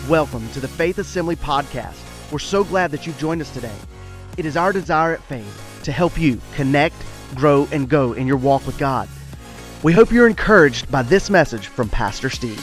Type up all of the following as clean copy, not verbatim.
Welcome to the Faith Assembly Podcast. We're so glad that you've joined us today. It is our desire at Faith to help you connect, grow, and go in your walk with God. We hope you're encouraged by this message from Pastor Steve.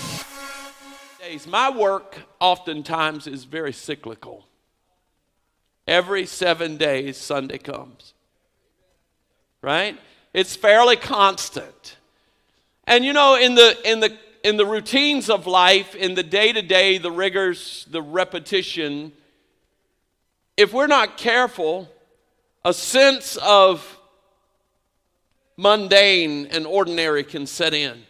My work oftentimes is very cyclical. Every 7 days, Sunday comes. Right? It's fairly constant. And you know, in the routines of life, in the day-to-day, the rigors, the repetition, if we're not careful, a sense of mundane and ordinary can set in.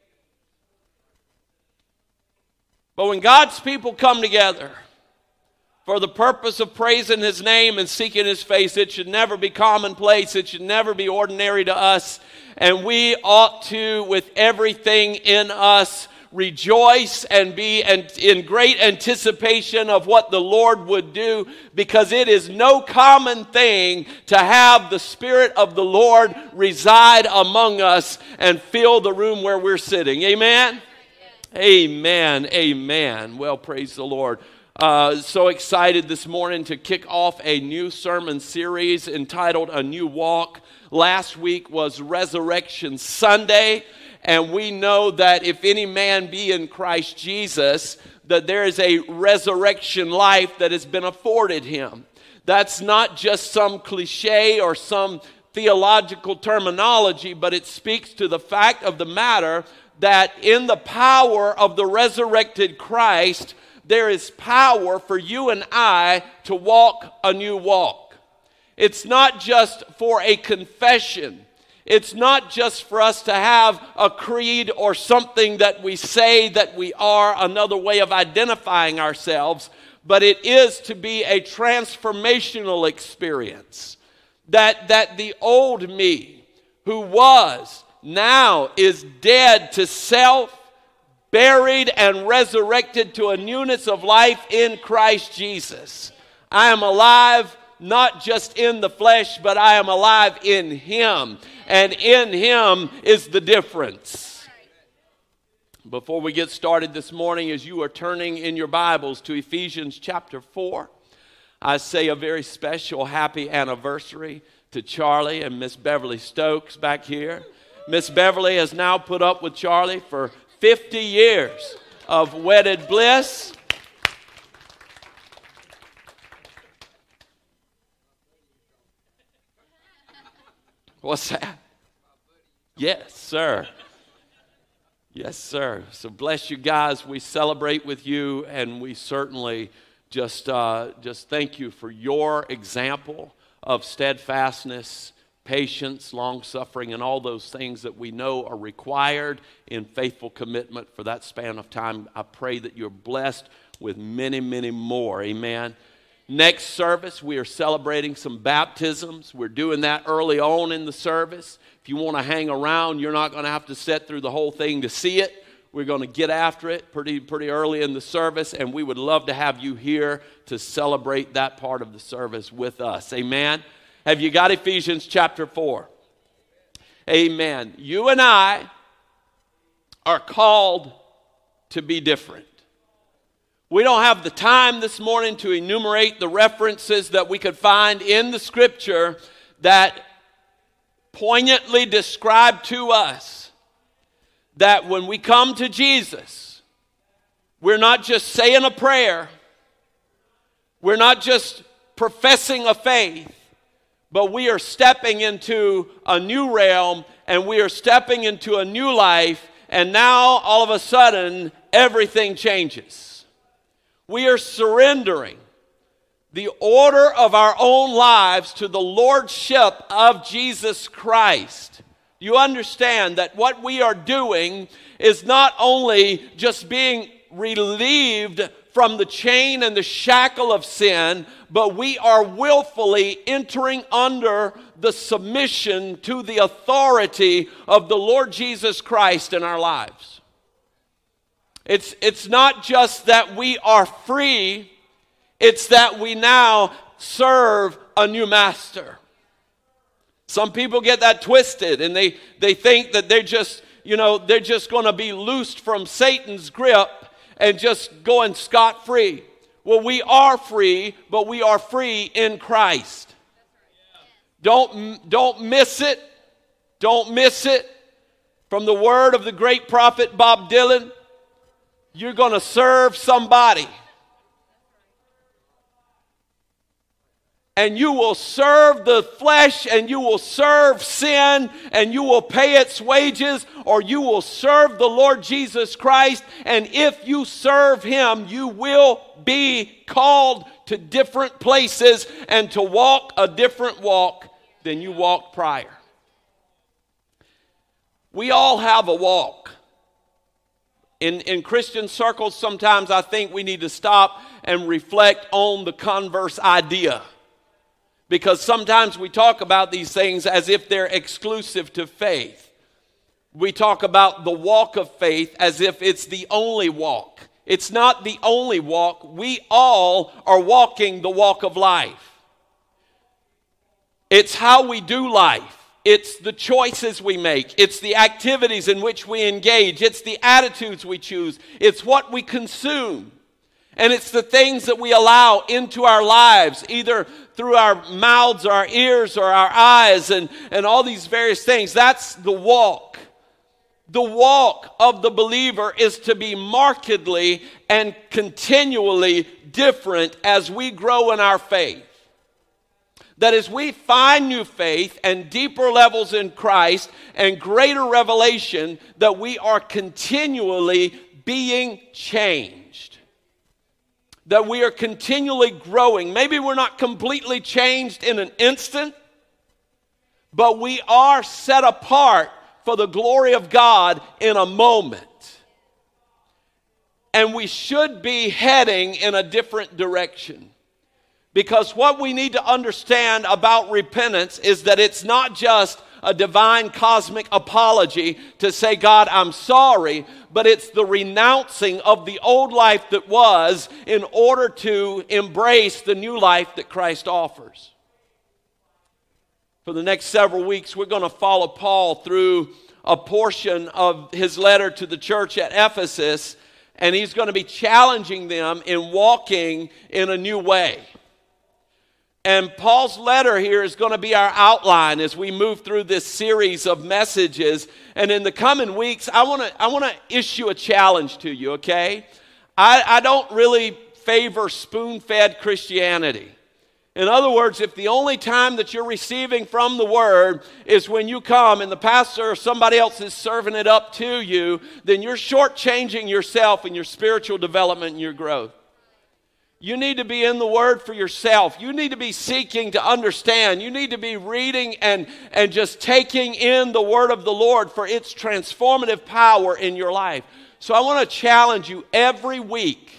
But when God's people come together for the purpose of praising His name and seeking His face, it should never be commonplace. It should never be ordinary to us. And we ought to, with everything in us, rejoice and be in great anticipation of what the Lord would do, because it is no common thing to have the Spirit of the Lord reside among us and fill the room where we're sitting. Amen? Amen. Amen. Well, praise the Lord. So excited this morning to kick off a new sermon series entitled A New Walk. Last week was Resurrection Sunday, and we know that if any man be in Christ Jesus, that there is a resurrection life that has been afforded him. That's not just some cliche or some theological terminology, but it speaks to the fact of the matter that in the power of the resurrected Christ, there is power for you and I to walk a new walk. It's not just for a confession. It's not just for us to have a creed or something that we say that we are, another way of identifying ourselves, but it is to be a transformational experience. That the old me who was now is dead to self, buried and resurrected to a newness of life in Christ Jesus. I am alive not just in the flesh, but I am alive in Him. And in Him is the difference. Before we get started this morning, as you are turning in your Bibles to Ephesians chapter 4, I say a very special happy anniversary to Charlie and Miss Beverly Stokes back here. Miss Beverly has now put up with Charlie for 50 years of wedded bliss. What's that? Yes, sir. Yes, sir. So bless you guys. We celebrate with you, and we certainly just thank you for your example of steadfastness, patience, long-suffering, and all those things that we know are required in faithful commitment for that span of time. I pray that you're blessed with many, many more. Amen. Next service, we are celebrating some baptisms. We're doing that early on in the service. If you want to hang around, you're not going to have to sit through the whole thing to see it. We're going to get after it pretty early in the service, and we would love to have you here to celebrate that part of the service with us. Amen. Have you got Ephesians chapter 4? Amen. You and I are called to be different. We don't have the time this morning to enumerate the references that we could find in the Scripture that poignantly describe to us that when we come to Jesus, we're not just saying a prayer, we're not just professing a faith, but we are stepping into a new realm, and we are stepping into a new life, and now all of a sudden everything changes. We are surrendering the order of our own lives to the lordship of Jesus Christ. You understand that what we are doing is not only just being relieved from the chain and the shackle of sin, but we are willfully entering under the submission to the authority of the Lord Jesus Christ in our lives. It's not just that we are free, it's that we now serve a new master. Some people get that twisted, and they think that they're just going to be loosed from Satan's grip, and just going scot-free. Well, we are free, but we are free in Christ. Don't miss it. Don't miss it. From the word of the great prophet Bob Dylan, you're going to serve somebody. And you will serve the flesh, and you will serve sin, and you will pay its wages, or you will serve the Lord Jesus Christ. And if you serve Him, you will be called to different places and to walk a different walk than you walked prior. We all have a walk. In Christian circles, sometimes I think we need to stop and reflect on the converse idea. Because sometimes we talk about these things as if they're exclusive to faith. We talk about the walk of faith as if it's the only walk. It's not the only walk. We all are walking the walk of life. It's how we do life. It's the choices we make. It's the activities in which we engage. It's the attitudes we choose. It's what we consume. And it's the things that we allow into our lives, either through our mouths or our ears or our eyes and all these various things. That's the walk. The walk of the believer is to be markedly and continually different as we grow in our faith. That as we find new faith and deeper levels in Christ and greater revelation, that we are continually being changed. That we are continually growing. Maybe we're not completely changed in an instant, but we are set apart for the glory of God in a moment. And we should be heading in a different direction. Because what we need to understand about repentance is that it's not just a divine cosmic apology to say, God, I'm sorry, but it's the renouncing of the old life that was in order to embrace the new life that Christ offers. For the next several weeks, we're going to follow Paul through a portion of his letter to the church at Ephesus, and he's going to be challenging them in walking in a new way. And Paul's letter here is going to be our outline as we move through this series of messages. And in the coming weeks, I want to issue a challenge to you, okay? I don't really favor spoon-fed Christianity. In other words, if the only time that you're receiving from the Word is when you come and the pastor or somebody else is serving it up to you, then you're shortchanging yourself in your spiritual development and your growth. You need to be in the Word for yourself. You need to be seeking to understand. You need to be reading and just taking in the Word of the Lord for its transformative power in your life. So I want to challenge you every week,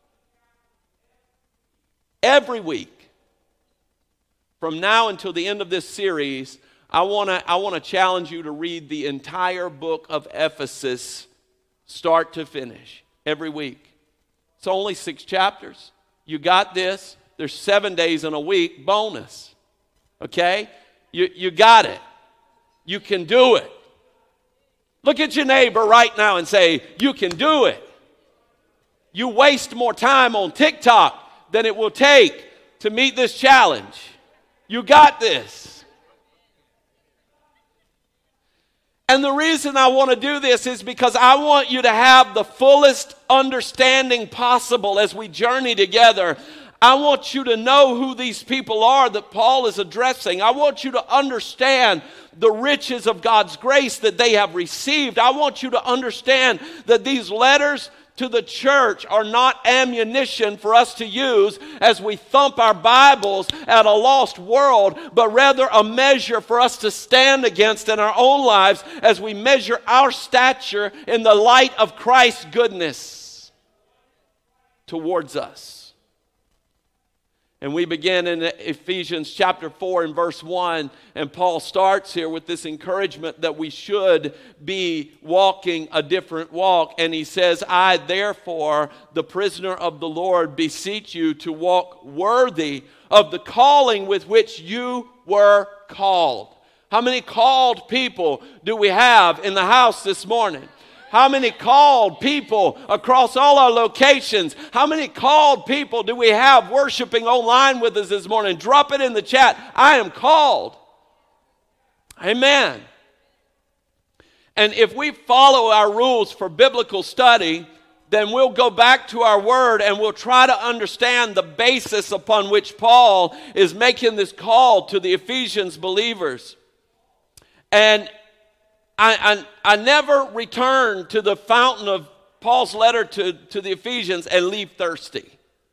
from now until the end of this series, I want to challenge you to read the entire book of Ephesus, start to finish, every week. It's only 6 chapters. You got this. There's 7 days in a week, bonus. Okay? You got it. You can do it. Look at your neighbor right now and say, you can do it. You waste more time on TikTok than it will take to meet this challenge. You got this. And the reason I want to do this is because I want you to have the fullest understanding possible as we journey together. I want you to know who these people are that Paul is addressing. I want you to understand the riches of God's grace that they have received. I want you to understand that these letters to the church are not ammunition for us to use as we thump our Bibles at a lost world, but rather a measure for us to stand against in our own lives as we measure our stature in the light of Christ's goodness towards us. And we begin in Ephesians chapter 4 and verse 1, and Paul starts here with this encouragement that we should be walking a different walk. And he says, I therefore, the prisoner of the Lord, beseech you to walk worthy of the calling with which you were called. How many called people do we have in the house this morning? How many called people across all our locations? How many called people do we have worshiping online with us this morning? Drop it in the chat. I am called. Amen. And if we follow our rules for biblical study, then we'll go back to our word and we'll try to understand the basis upon which Paul is making this call to the Ephesians believers. And I never return to the fountain of Paul's letter to the Ephesians and leave thirsty.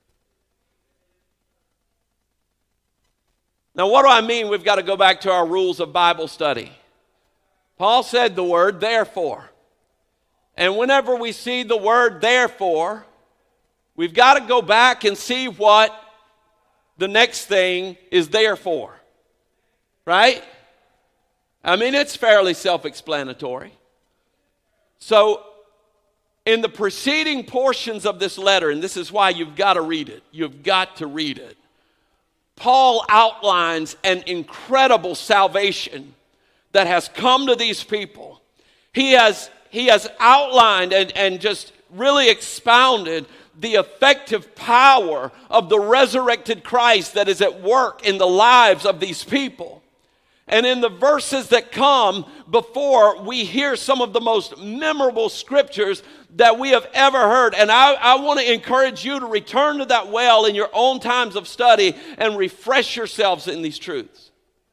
Now, what do I mean we've got to go back to our rules of Bible study? Paul said the word therefore. And whenever we see the word therefore, we've got to go back and see what the next thing is there for. Right? I mean, it's fairly self-explanatory. So, in the preceding portions of this letter, and this is why you've got to read it. You've got to read it. Paul outlines an incredible salvation that has come to these people. He has outlined and just really expounded the effective power of the resurrected Christ that is at work in the lives of these people. And in the verses that come before, we hear some of the most memorable scriptures that we have ever heard. And I want to encourage you to return to that well in your own times of study and refresh yourselves in these truths.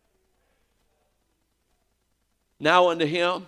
Now unto him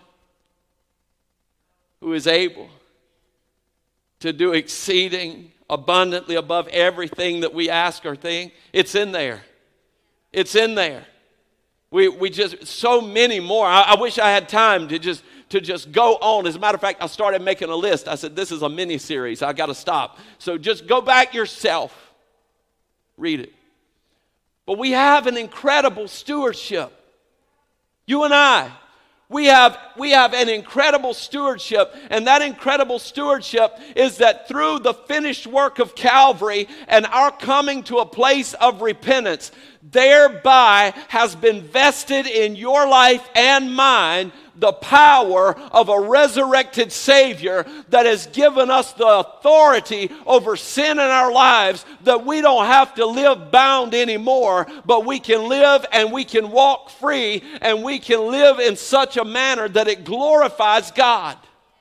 who is able to do exceeding abundantly above everything that we ask or think. It's in there. It's in there. We just, so many more. I wish I had time to just go on. As a matter of fact, I started making a list. I said, this is a mini series. I got to stop. So just go back yourself. Read it. But we have an incredible stewardship. You and I. We have an incredible stewardship, and that incredible stewardship is that through the finished work of Calvary and our coming to a place of repentance, thereby has been vested in your life and mine the power of a resurrected Savior that has given us the authority over sin in our lives, that we don't have to live bound anymore, but we can live and we can walk free, and we can live in such a manner that it glorifies God.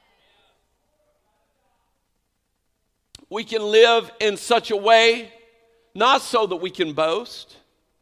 We can live in such a way, not so that we can boast,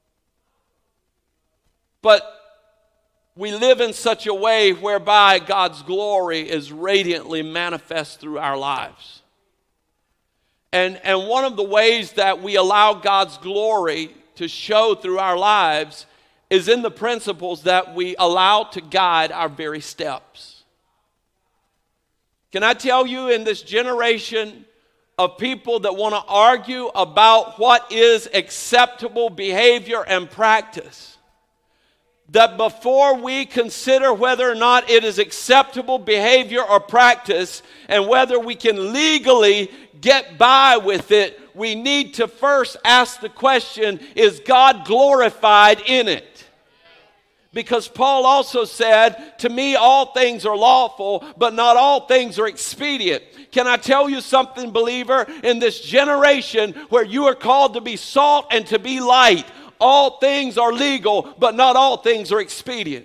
but we live in such a way whereby God's glory is radiantly manifest through our lives. And one of the ways that we allow God's glory to show through our lives is in the principles that we allow to guide our very steps. Can I tell you, in this generation of people that want to argue about what is acceptable behavior and practice, that before we consider whether or not it is acceptable behavior or practice and whether we can legally get by with it, we need to first ask the question, is God glorified in it? Because Paul also said, to me all things are lawful, but not all things are expedient. Can I tell you something, believer? In this generation where you are called to be salt and to be light, all things are legal, but not all things are expedient.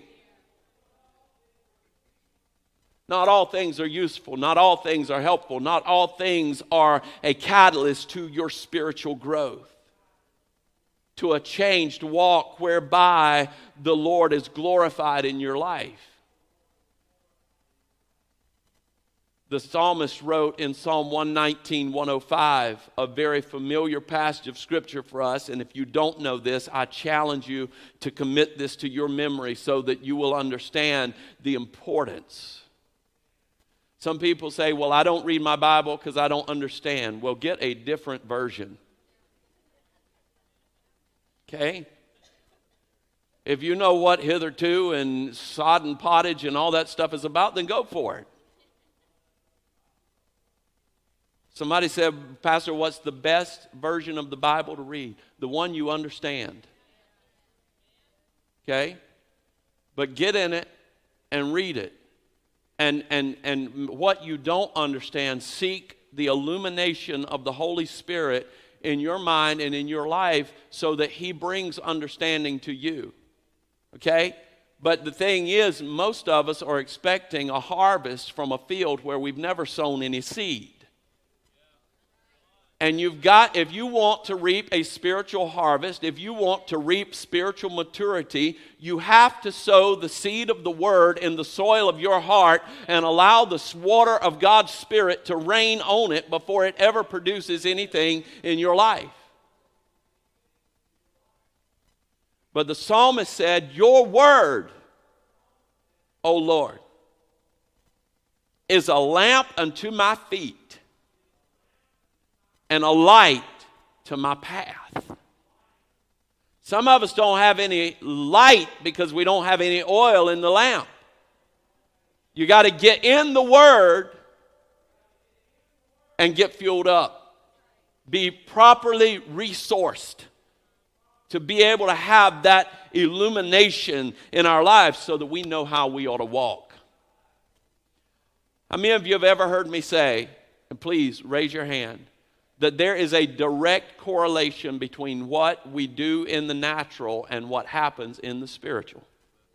Not all things are useful. Not all things are helpful. Not all things are a catalyst to your spiritual growth, to a changed walk whereby the Lord is glorified in your life. The psalmist wrote in Psalm 119, 105, a very familiar passage of Scripture for us. And if you don't know this, I challenge you to commit this to your memory so that you will understand the importance. Some people say, well, I don't read my Bible because I don't understand. Well, get a different version. Okay? If you know what hitherto and sod and pottage and all that stuff is about, then go for it. Somebody said, Pastor, what's the best version of the Bible to read? The one you understand. Okay? But get in it and read it. and what you don't understand, seek the illumination of the Holy Spirit in your mind and in your life so that He brings understanding to you. Okay? But the thing is, most of us are expecting a harvest from a field where we've never sown any seed. And if you want to reap a spiritual harvest, if you want to reap spiritual maturity, you have to sow the seed of the Word in the soil of your heart and allow the water of God's Spirit to rain on it before it ever produces anything in your life. But the psalmist said, "Your word, O Lord, is a lamp unto my feet and a light to my path." Some of us don't have any light because we don't have any oil in the lamp. You got to get in the Word and get fueled up. Be properly resourced to be able to have that illumination in our lives so that we know how we ought to walk. How many of you have ever heard me say, and please raise your hand, that there is a direct correlation between what we do in the natural and what happens in the spiritual?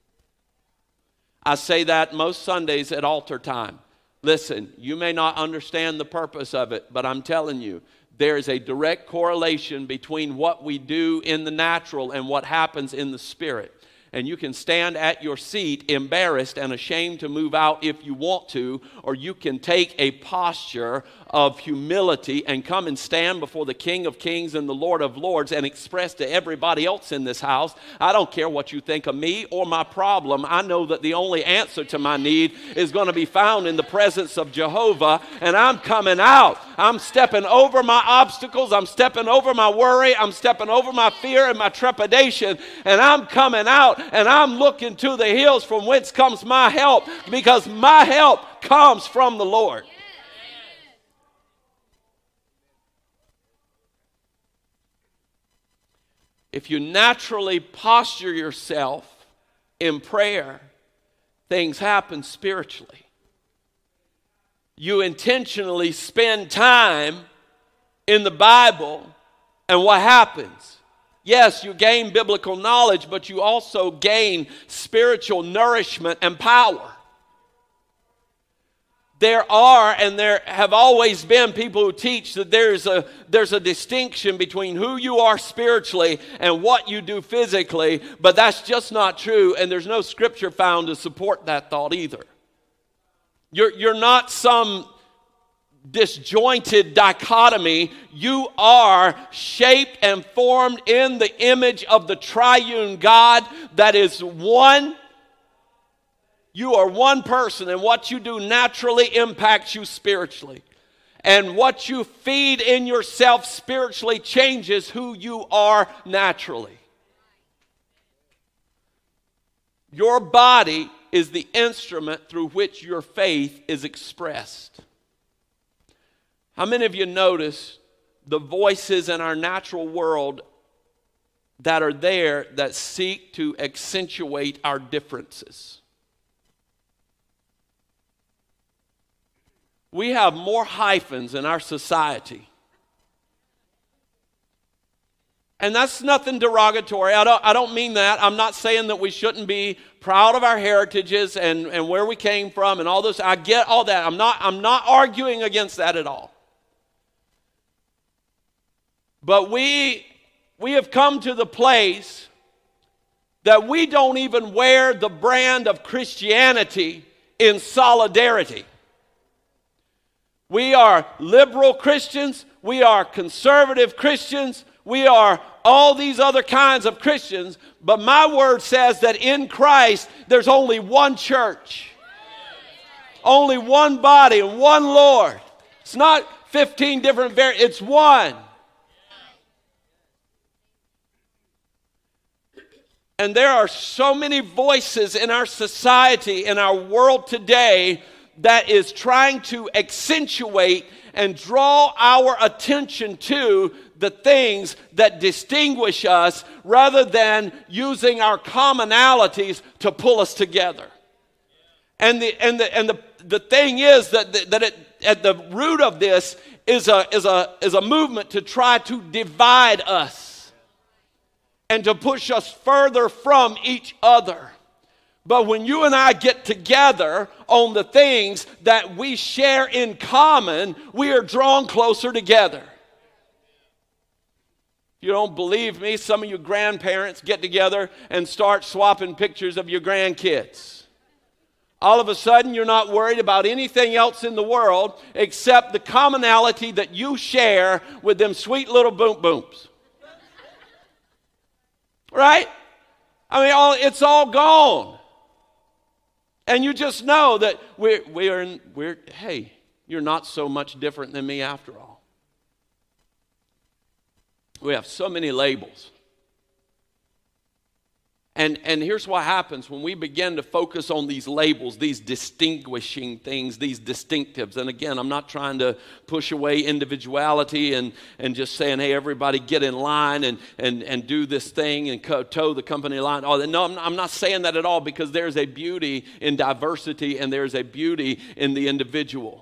I say that most Sundays at altar time. Listen, you may not understand the purpose of it, but I'm telling you, there is a direct correlation between what we do in the natural and what happens in the spirit. And you can stand at your seat embarrassed and ashamed to move out if you want to, or you can take a posture of humility and come and stand before the King of Kings and the Lord of Lords and express to everybody else in this house, I don't care what you think of me or my problem. I know that the only answer to my need is going to be found in the presence of Jehovah, and I'm coming out. I'm stepping over my obstacles. I'm stepping over my worry. I'm stepping over my fear and my trepidation, and I'm coming out, and I'm looking to the hills from whence comes my help, because my help comes from the Lord. If you naturally posture yourself in prayer, things happen spiritually. You intentionally spend time in the Bible, and what happens? Yes, you gain biblical knowledge, but you also gain spiritual nourishment and power. There are and there have always been people who teach that there's a distinction between who you are spiritually and what you do physically, but that's just not true, and there's no scripture found to support that thought either. You're not some disjointed dichotomy. You are shaped and formed in the image of the triune God that is one. You are one person, and what you do naturally impacts you spiritually. And what you feed in yourself spiritually changes who you are naturally. Your body is the instrument through which your faith is expressed. How many of you notice the voices in our natural world that are there that seek to accentuate our differences? We have more hyphens in our society. And that's nothing derogatory. I don't mean that. I'm not saying that we shouldn't be proud of our heritages and where we came from and all this. I get all that. I'm not arguing against that at all. But we have come to the place that we don't even wear the brand of Christianity in solidarity. We are liberal Christians. We are conservative Christians. We are all these other kinds of Christians. But my word says that in Christ, there's only one church. Only one body and one Lord. It's not 15 different it's one. And there are so many voices in our society, in our world today, that is trying to accentuate and draw our attention to the things that distinguish us rather than using our commonalities to pull us together. And the the thing is that at the root of this is a movement to try to divide us and to push us further from each other. But when you and I get together on the things that we share in common, we are drawn closer together. If you don't believe me, some of you grandparents get together and start swapping pictures of your grandkids. All of a sudden, you're not worried about anything else in the world except the commonality that you share with them sweet little boom booms. Right? I mean, it's all gone. And you just know that hey, you're not so much different than me after all. We have so many labels. And here's what happens when we begin to focus on these labels, these distinguishing things, these distinctives. And again, I'm not trying to push away individuality and just saying, hey, everybody get in line and do this thing and toe the company line. No, I'm not saying that at all, because there's a beauty in diversity and there's a beauty in the individual.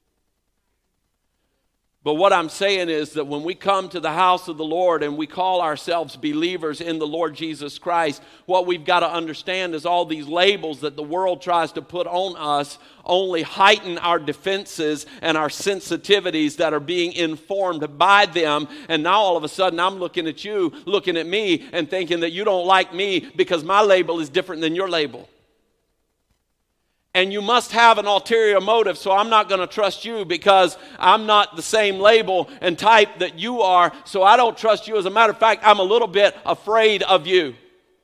But what I'm saying is that when we come to the house of the Lord and we call ourselves believers in the Lord Jesus Christ, what we've got to understand is all these labels that the world tries to put on us only heighten our defenses and our sensitivities that are being informed by them. And now all of a sudden I'm looking at you, looking at me, and thinking that you don't like me because my label is different than your label. And you must have an ulterior motive, so I'm not going to trust you because I'm not the same label and type that you are, so I don't trust you. As a matter of fact, I'm a little bit afraid of you.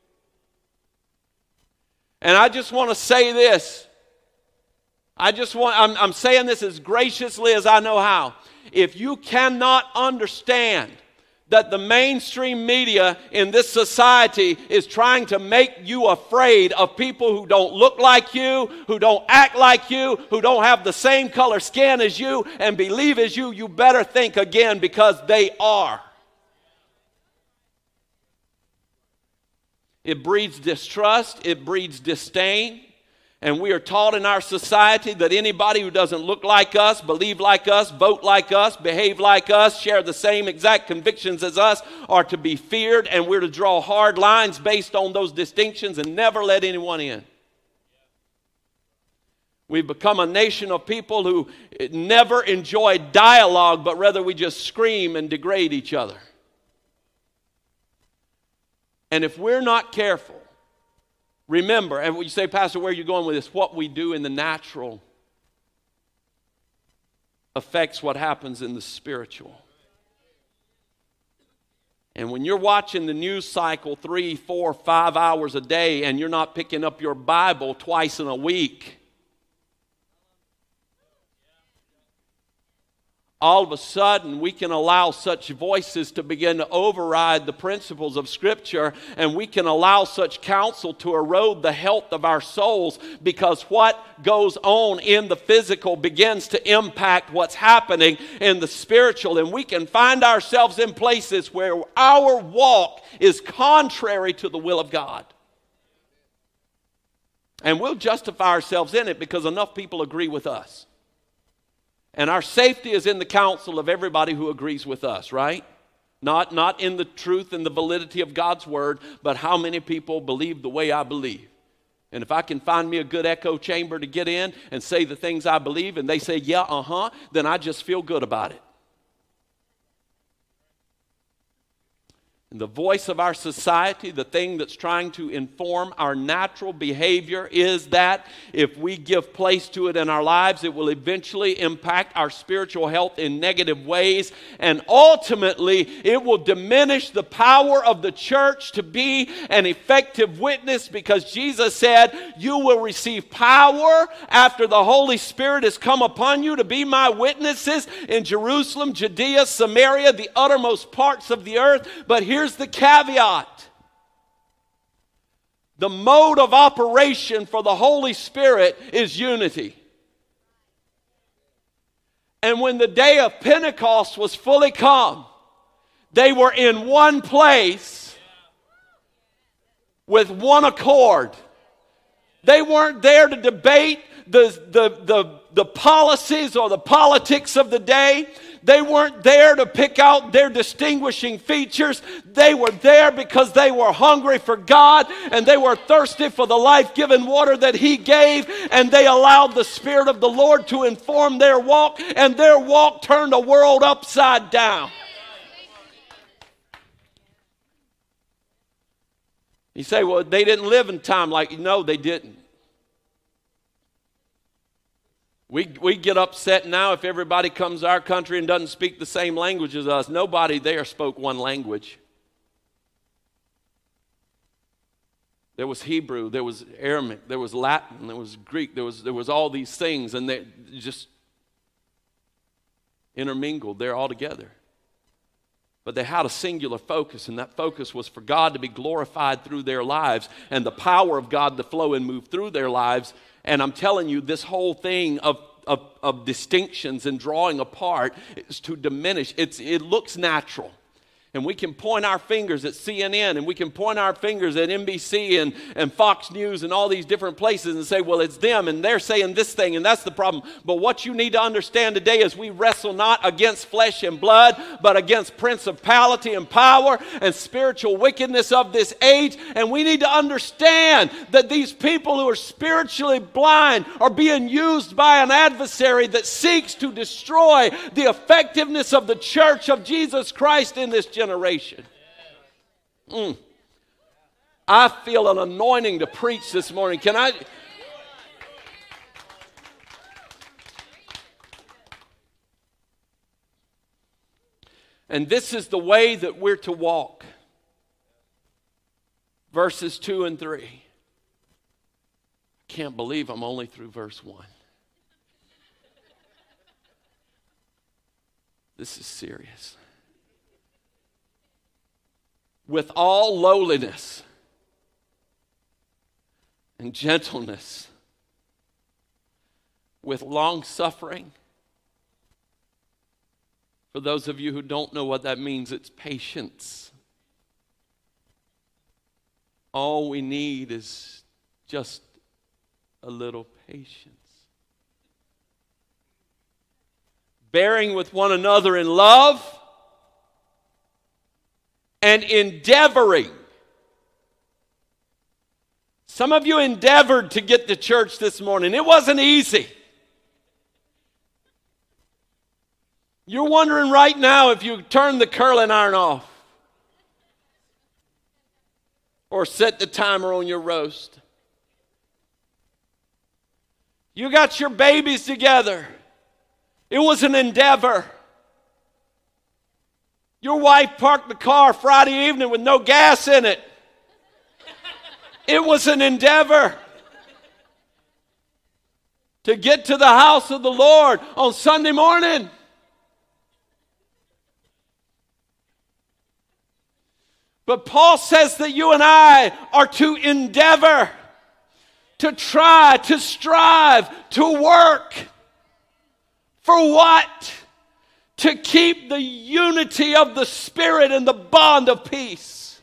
And I just want to say this. I'm saying this as graciously as I know how. If you cannot understand that the mainstream media in this society is trying to make you afraid of people who don't look like you, who don't act like you, who don't have the same color skin as you and believe as you, you better think again, because they are. It breeds distrust, it breeds disdain. And we are taught in our society that anybody who doesn't look like us, believe like us, vote like us, behave like us, share the same exact convictions as us, are to be feared, and we're to draw hard lines based on those distinctions and never let anyone in. We've become a nation of people who never enjoy dialogue, but rather we just scream and degrade each other. And if we're not careful, remember, and when you say, Pastor, where are you going with this? What we do in the natural affects what happens in the spiritual. And when you're watching the news cycle 3, 4, 5 hours a day and you're not picking up your Bible twice in a week, all of a sudden we can allow such voices to begin to override the principles of Scripture, and we can allow such counsel to erode the health of our souls, because what goes on in the physical begins to impact what's happening in the spiritual, and we can find ourselves in places where our walk is contrary to the will of God. And we'll justify ourselves in it because enough people agree with us. And our safety is in the counsel of everybody who agrees with us, right? Not in the truth and the validity of God's word, but how many people believe the way I believe. And if I can find me a good echo chamber to get in and say the things I believe, and they say, yeah, then I just feel good about it. And the voice of our society, the thing that's trying to inform our natural behavior, is that if we give place to it in our lives, it will eventually impact our spiritual health in negative ways. And ultimately, it will diminish the power of the church to be an effective witness, because Jesus said, you will receive power after the Holy Spirit has come upon you to be my witnesses in Jerusalem, Judea, Samaria, the uttermost parts of the earth. But here's the caveat. The mode of operation for the Holy Spirit is unity. And when the day of Pentecost was fully come, they were in one place with one accord. They weren't there to debate. the policies or the politics of the day. They weren't there to pick out their distinguishing features. They were there because they were hungry for God and they were thirsty for the life-giving water that He gave, and they allowed the Spirit of the Lord to inform their walk, and their walk turned the world upside down. You say, well, they didn't live in time like, no, they didn't. We get upset now if everybody comes to our country and doesn't speak the same language as us. Nobody there spoke one language. There was Hebrew, there was Aramaic, there was Latin, there was Greek, there was all these things, and they just intermingled there all together. But they had a singular focus, and that focus was for God to be glorified through their lives and the power of God to flow and move through their lives. And I'm telling you, this whole thing of distinctions and drawing apart is to diminish. It looks natural. And we can point our fingers at CNN, and we can point our fingers at NBC and Fox News and all these different places and say, well, it's them, and they're saying this thing, and that's the problem. But what you need to understand today is we wrestle not against flesh and blood, but against principality and power and spiritual wickedness of this age. And we need to understand that these people who are spiritually blind are being used by an adversary that seeks to destroy the effectiveness of the church of Jesus Christ in this generation. I feel an anointing to preach this morning. Can I? And this is the way that we're to walk. Verses 2 and 3. I can't believe I'm only through verse 1. This is serious. With all lowliness and gentleness, with long suffering. For those of you who don't know what that means, it's patience. All we need is just a little patience. Bearing with one another in love, and endeavoring. Some of you endeavored to get to church this morning. It wasn't easy. You're wondering right now if you turned the curling iron off or set the timer on your roast. You got your babies together. It was an endeavor. Your wife parked the car Friday evening with no gas in it. It was an endeavor to get to the house of the Lord on Sunday morning. But Paul says that you and I are to endeavor, to try, to strive, to work. For what? To keep the unity of the Spirit and the bond of peace.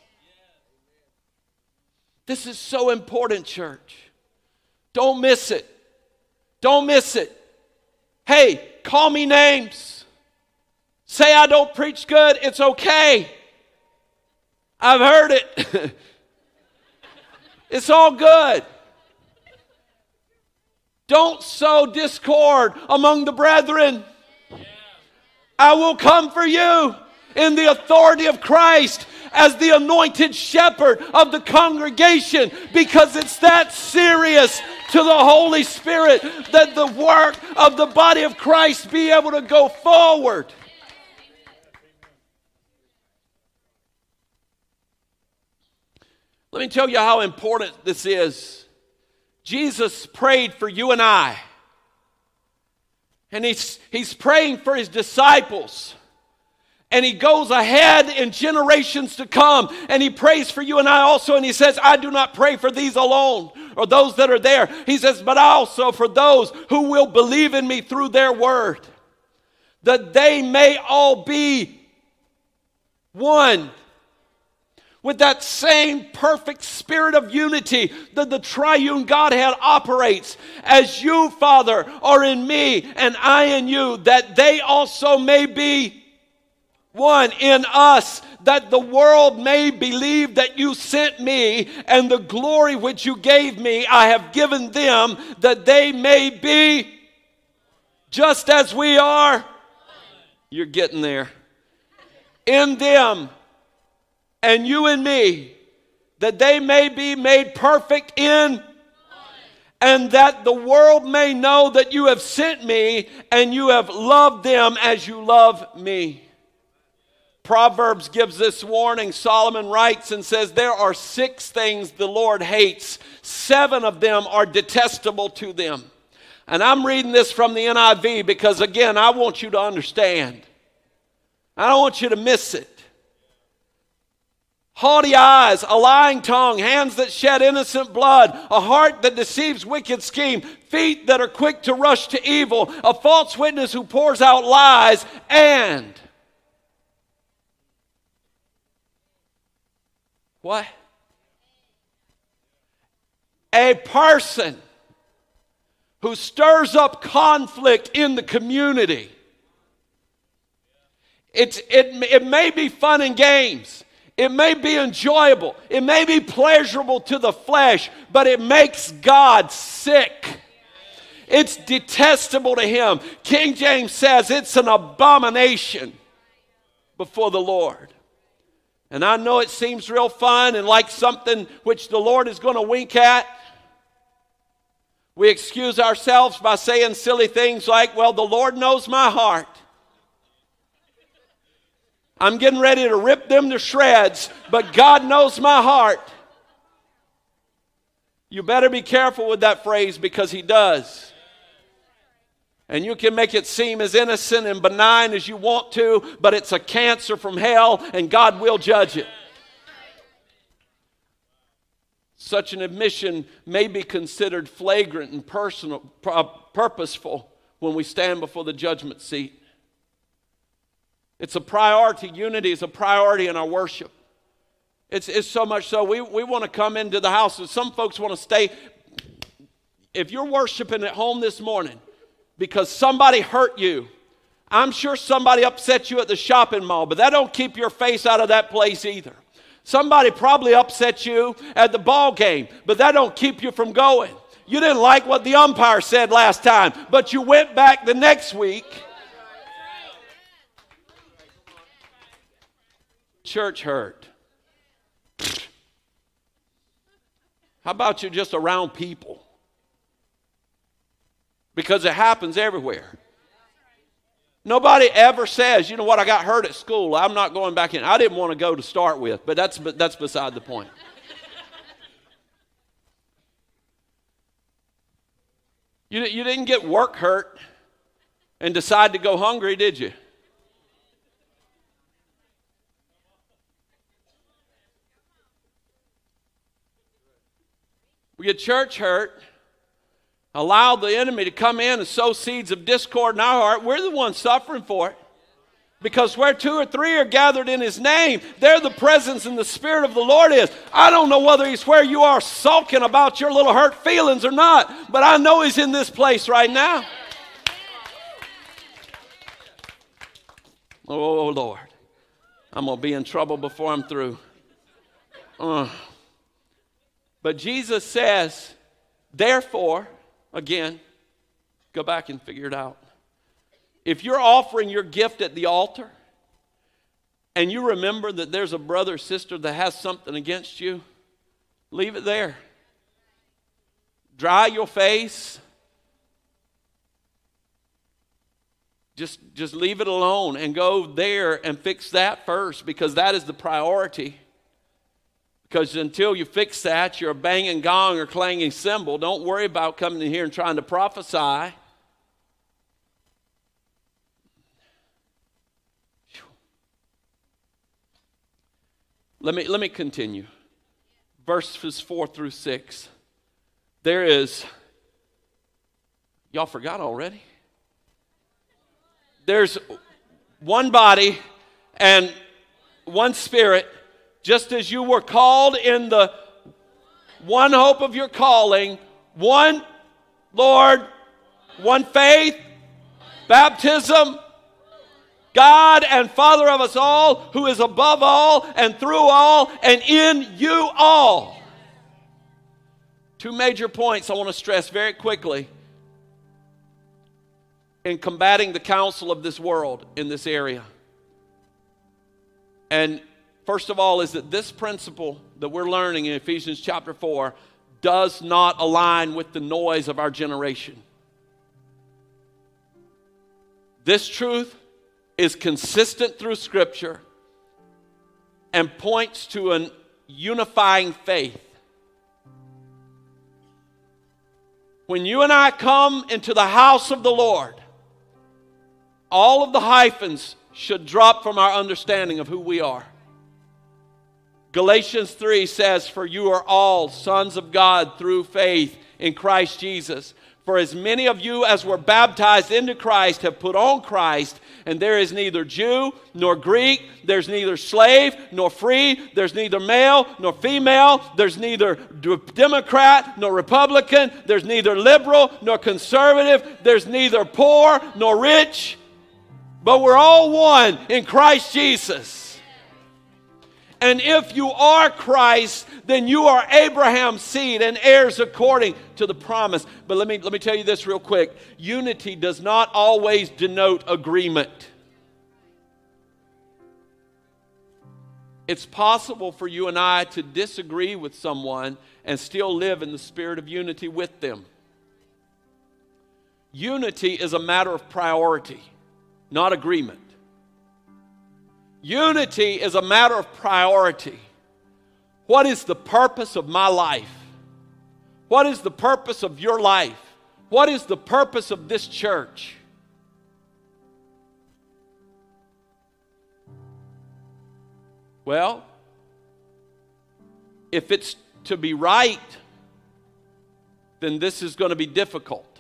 This is so important, church. Don't miss it. Don't miss it. Hey, call me names. Say I don't preach good. It's okay. I've heard it. It's all good. Don't sow discord among the brethren. I will come for you in the authority of Christ as the anointed shepherd of the congregation, because it's that serious to the Holy Spirit that the work of the body of Christ be able to go forward. Let me tell you how important this is. Jesus prayed for you and I. And he's praying for his disciples. And he goes ahead in generations to come. And he prays for you and I also. And he says, I do not pray for these alone, or those that are there. He says, but also for those who will believe in me through their word, that they may all be one. with that same perfect spirit of unity that the triune Godhead operates, as you, Father, are in me and I in you, that they also may be one in us, that the world may believe that you sent me, and the glory which you gave me I have given them, that they may be just as we are. You're getting there. In them, and you and me, that they may be made perfect in, and that the world may know that you have sent me, and you have loved them as you love me. Proverbs gives this warning. Solomon writes and says, there are 6 things the Lord hates. 7 of them are detestable to them. And I'm reading this from the NIV because, again, I want you to understand. I don't want you to miss it. Haughty eyes, a lying tongue, hands that shed innocent blood, a heart that deceives wicked scheme, feet that are quick to rush to evil, a false witness who pours out lies, and what? A person who stirs up conflict in the community. It may be fun and games. It may be enjoyable. It may be pleasurable to the flesh, but it makes God sick. It's detestable to him. King James says it's an abomination before the Lord. And I know it seems real fun and like something which the Lord is going to wink at. We excuse ourselves by saying silly things like, well, the Lord knows my heart. I'm getting ready to rip them to shreds, but God knows my heart. You better be careful with that phrase because he does. And you can make it seem as innocent and benign as you want to, but it's a cancer from hell and God will judge it. Such an admission may be considered flagrant and purposeful when we stand before the judgment seat. It's a priority. Unity is a priority in our worship. It's so much so we want to come into the house. Some folks want to stay. If you're worshiping at home this morning because somebody hurt you, I'm sure somebody upset you at the shopping mall, but that don't keep your face out of that place either. Somebody probably upset you at the ball game, but that don't keep you from going. You didn't like what the umpire said last time, but you went back the next week. Church hurt. How about you just around people? Because it happens everywhere. Nobody ever says, you know what, I got hurt at school. I'm not going back in. I didn't want to go to start with, but that's beside the point. You didn't get work hurt and decide to go hungry, did you? We get church hurt, allow the enemy to come in and sow seeds of discord in our heart. We're the ones suffering for it. Because where 2 or 3 are gathered in his name, there the presence and the Spirit of the Lord is. I don't know whether he's where you are sulking about your little hurt feelings or not, but I know he's in this place right now. Oh, Lord. I'm going to be in trouble before I'm through. But Jesus says, therefore, again, go back and figure it out. If you're offering your gift at the altar and you remember that there's a brother or sister that has something against you, leave it there. Dry your face. Just leave it alone and go there and fix that first, because that is the priority. Because until you fix that, you're a banging gong or clanging cymbal. Don't worry about coming in here and trying to prophesy. Let me continue. Verses 4 through 6. There is, y'all forgot already? There's one body and one Spirit, Just as you were called in the one hope of your calling, one Lord, one faith, baptism, God and Father of us all, who is above all and through all and in you all. Two major points I want to stress very quickly in combating the counsel of this world in this area. And first of all is that this principle that we're learning in Ephesians chapter 4 does not align with the noise of our generation. This truth is consistent through Scripture and points to an unifying faith. When you and I come into the house of the Lord, all of the hyphens should drop from our understanding of who we are. Galatians 3 says, "For you are all sons of God through faith in Christ Jesus. For as many of you as were baptized into Christ have put on Christ, and there is neither Jew nor Greek, there's neither slave nor free, there's neither male nor female, there's neither Democrat nor Republican, there's neither liberal nor conservative, there's neither poor nor rich, but we're all one in Christ Jesus." And if you are Christ, then you are Abraham's seed and heirs according to the promise. But let me tell you this real quick. Unity does not always denote agreement. It's possible for you and I to disagree with someone and still live in the spirit of unity with them. Unity is a matter of priority, not agreement. Unity is a matter of priority. What is the purpose of my life? What is the purpose of your life? What is the purpose of this church? Well, if it's to be right, then this is going to be difficult.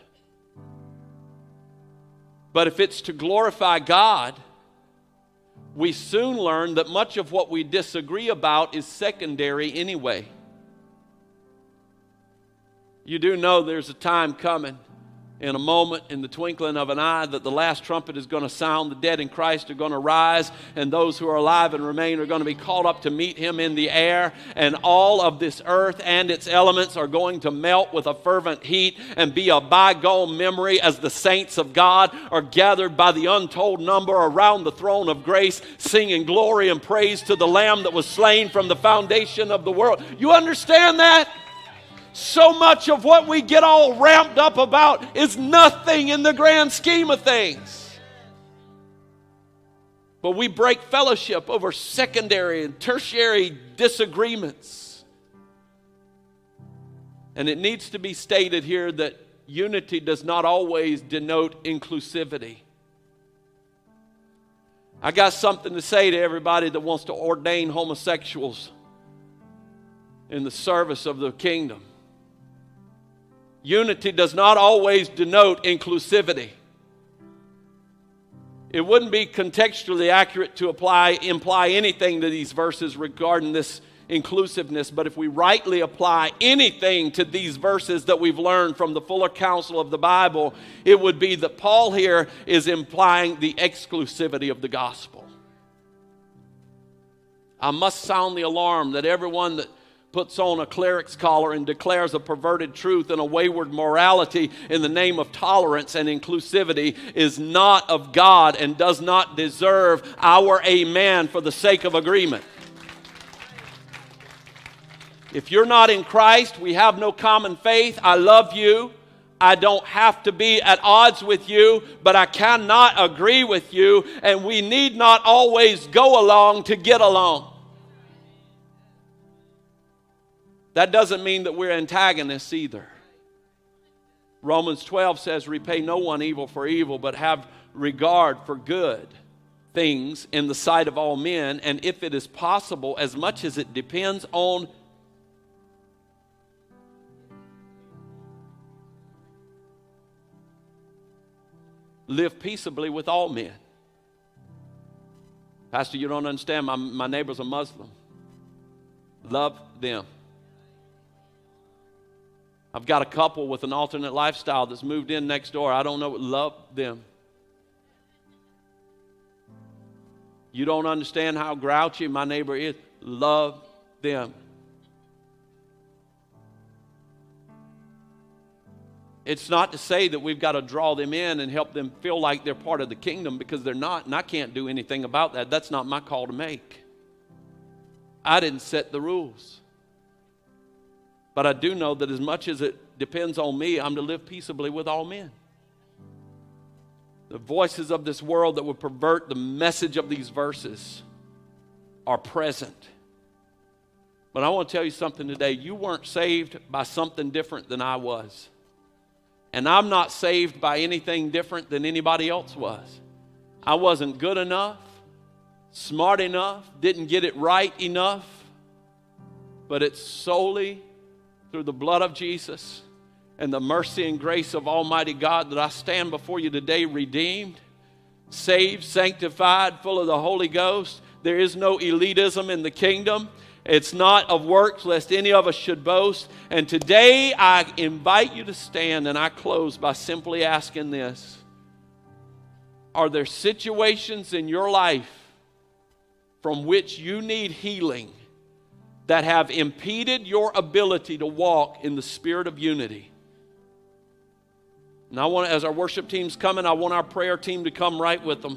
But if it's to glorify God, we soon learn that much of what we disagree about is secondary anyway. You do know there's a time coming, in a moment, in the twinkling of an eye, that the last trumpet is going to sound, the dead in Christ are going to rise, and those who are alive and remain are going to be called up to meet Him in the air, and all of this earth and its elements are going to melt with a fervent heat and be a bygone memory as the saints of God are gathered by the untold number around the throne of grace, singing glory and praise to the Lamb that was slain from the foundation of the world. You understand that? So much of what we get all ramped up about is nothing in the grand scheme of things. But we break fellowship over secondary and tertiary disagreements. And it needs to be stated here that unity does not always denote inclusivity. I got something to say to everybody that wants to ordain homosexuals in the service of the kingdom. Unity does not always denote inclusivity. It wouldn't be contextually accurate to imply anything to these verses regarding this inclusiveness, but if we rightly apply anything to these verses that we've learned from the fuller counsel of the Bible, it would be that Paul here is implying the exclusivity of the gospel. I must sound the alarm that everyone that puts on a cleric's collar and declares a perverted truth and a wayward morality in the name of tolerance and inclusivity is not of God and does not deserve our amen for the sake of agreement. If you're not in Christ, we have no common faith. I love you. I don't have to be at odds with you, but I cannot agree with you, and we need not always go along to get along. That doesn't mean that we're antagonists either. Romans 12 says, repay no one evil for evil, but have regard for good things in the sight of all men, and if it is possible, as much as it depends on live peaceably with all men. Pastor, you don't understand. My neighbor's a Muslim. Love them. I've got a couple with an alternate lifestyle that's moved in next door. I don't know. Love them. You don't understand how grouchy my neighbor is. Love them. It's not to say that we've got to draw them in and help them feel like they're part of the kingdom, because they're not, and I can't do anything about that. That's not my call to make. I didn't set the rules. But I do know that as much as it depends on me, I'm to live peaceably with all men. The voices of this world that would pervert the message of these verses are present. But I want to tell you something today. You weren't saved by something different than I was. And I'm not saved by anything different than anybody else was. I wasn't good enough, smart enough, didn't get it right enough. But it's solely through the blood of Jesus and the mercy and grace of Almighty God that I stand before you today, redeemed, saved, sanctified, full of the Holy Ghost. There is no elitism in the kingdom. It's not of works, lest any of us should boast. And today I invite you to stand, and I close by simply asking this. Are there situations in your life from which you need healing that have impeded your ability to walk in the spirit of unity? And I want, as our worship team's coming, I want our prayer team to come right with them.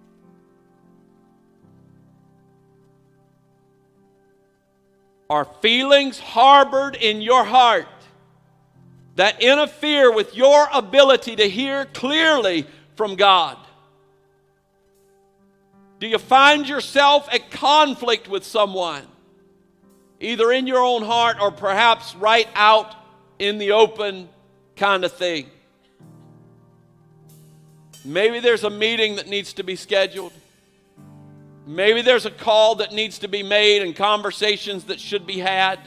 Are feelings harbored in your heart that interfere with your ability to hear clearly from God? Do you find yourself at conflict with someone, either in your own heart or perhaps right out in the open kind of thing? Maybe there's a meeting that needs to be scheduled. Maybe there's a call that needs to be made and conversations that should be had.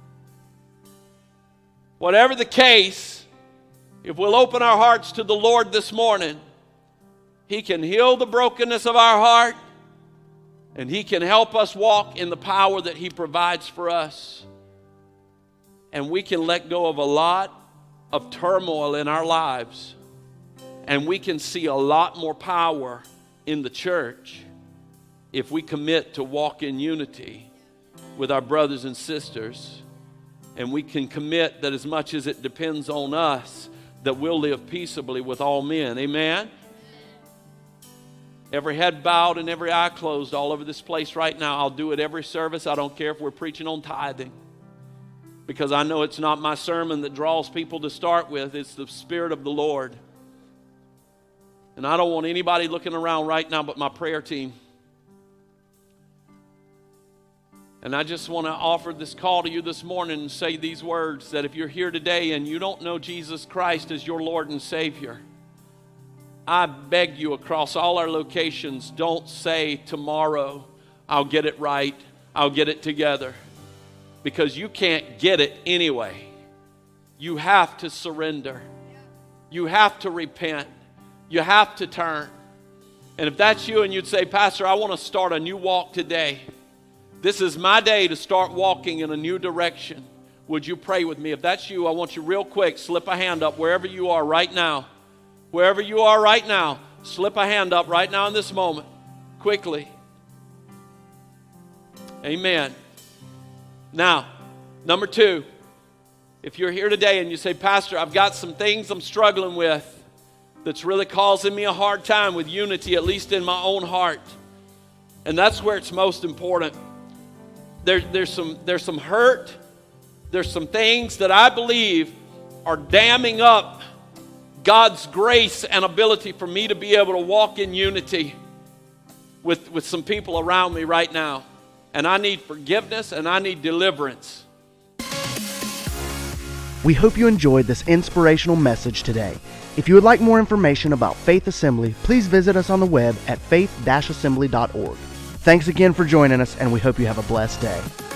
Whatever the case, if we'll open our hearts to the Lord this morning, He can heal the brokenness of our heart, and He can help us walk in the power that He provides for us. And we can let go of a lot of turmoil in our lives, and we can see a lot more power in the church if we commit to walk in unity with our brothers and sisters. And we can commit that as much as it depends on us, that we'll live peaceably with all men. Amen? Every head bowed and every eye closed all over this place right now. I'll do it every service. I don't care if we're preaching on tithing, because I know it's not my sermon that draws people to start with. It's the Spirit of the Lord. And I don't want anybody looking around right now but my prayer team. And I just want to offer this call to you this morning and say these words, that if you're here today and you don't know Jesus Christ as your Lord and Savior, I beg you across all our locations, don't say tomorrow, I'll get it right, I'll get it together. Because you can't get it anyway. You have to surrender. You have to repent. You have to turn. And if that's you and you'd say, Pastor, I want to start a new walk today. This is my day to start walking in a new direction. Would you pray with me? If that's you, I want you real quick, slip a hand up wherever you are right now. Wherever you are right now, slip a hand up right now in this moment. Quickly. Amen. Now, number 2, if you're here today and you say, Pastor, I've got some things I'm struggling with that's really causing me a hard time with unity, at least in my own heart. And that's where it's most important. There's some hurt. There's some things that I believe are damming up God's grace and ability for me to be able to walk in unity with some people around me right now. And I need forgiveness and I need deliverance. We hope you enjoyed this inspirational message today. If you would like more information about Faith Assembly, please visit us on the web at faith-assembly.org. Thanks again for joining us, and we hope you have a blessed day.